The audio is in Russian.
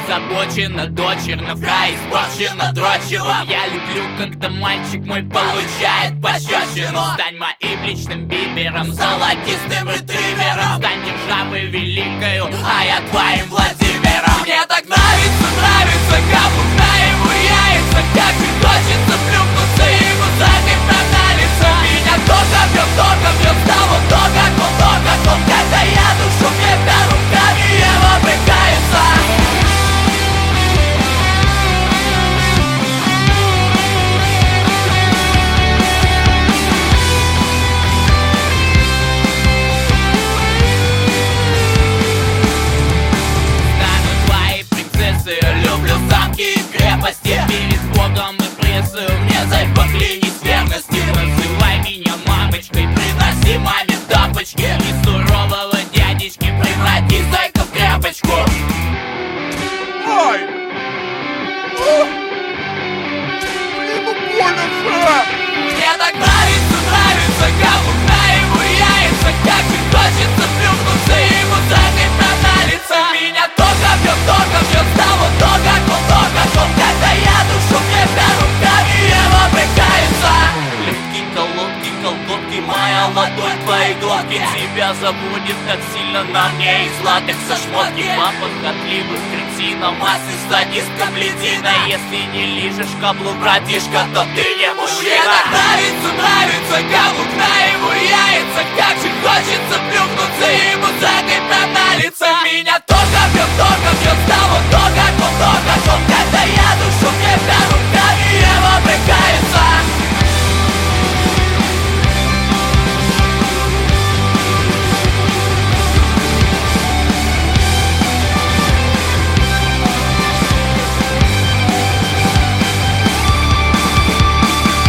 озабочена, дочерно, в рай испорчена дрочево. Я люблю, когда мальчик мой получает пощечину. Стань моим личным бибером, золотистым ретривером. Стань державой великою, а я твоим Владимиром. Мне так нравится, каблук на его яйца. Как же хочется плюхнуться ему задним на лицо. Меня только бьет, стало то, как он, когда я душу крепя руками, его брыкается. Люблю замки и крепости, перед Богом и прессой мне дай поклянись верности. Называй меня мамочкой, приноси маме тапочки. И сурового дядечки преврати зайка в крепочку. Ой! Больно же! Мне так нравится, каблук на его яйца. Как же хочется плюхнуться ему задним на лицо. Меня только бьет, стало то, как он, когда я душу крепя руками, его брыкается. Легкие колодки, колготки, моя ладонь, твои глотки. Тебя забудет так сильно на мне из латекса шмотки. Папа хотливых кретина, массы садистка бледина. Если не лижешь каблук, братишка, то ты не мужчина. Мне так нравится, каблук на его яйца. Как же хочется плюхнуться ему задним на лицо. Меня только